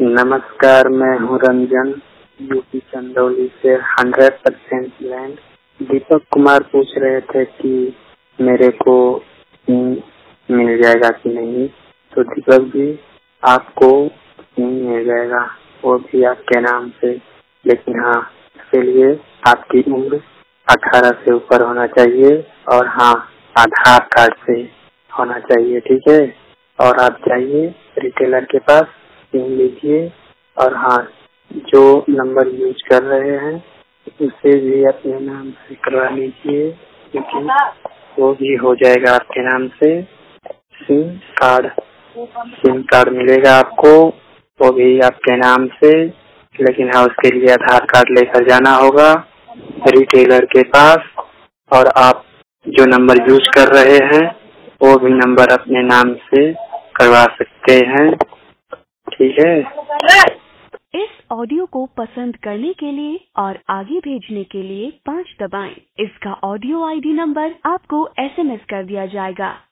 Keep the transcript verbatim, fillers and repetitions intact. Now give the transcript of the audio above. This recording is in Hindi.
नमस्कार, मैं हूँ रंजन, यूपी चंदौली से hundred percent land. Deepak Kumar पूछ रहे थे कि मेरे को सिम मिल जाएगा कि नहीं। तो दीपक जी, आपको सिम मिल जाएगा, वो भी आपके नाम से। लेकिन हाँ, इसके लिए आपकी उम्र अठारह से ऊपर होना चाहिए और हाँ, आधार कार्ड से होना चाहिए, ठीक है। और आप जाइए रिटेलर के पास, सिम लीजिए और हाँ, जो नंबर यूज कर रहे हैं उसे भी अपने नाम से करवा लीजिए, क्योंकि वो भी हो जाएगा आपके नाम से। सिम कार्ड सिम कार्ड मिलेगा आपको, वो भी आपके नाम से। लेकिन हाँ, उसके लिए आधार कार्ड लेकर जाना होगा रिटेलर के पास। और आप जो नंबर यूज कर रहे हैं वो भी नंबर अपने नाम से करवा सकते हैं, ठीक है। इस ऑडियो को पसंद करने के लिए और आगे भेजने के लिए पाँच दबाएं। इसका ऑडियो आईडी नंबर आपको एसएमएस कर दिया जाएगा।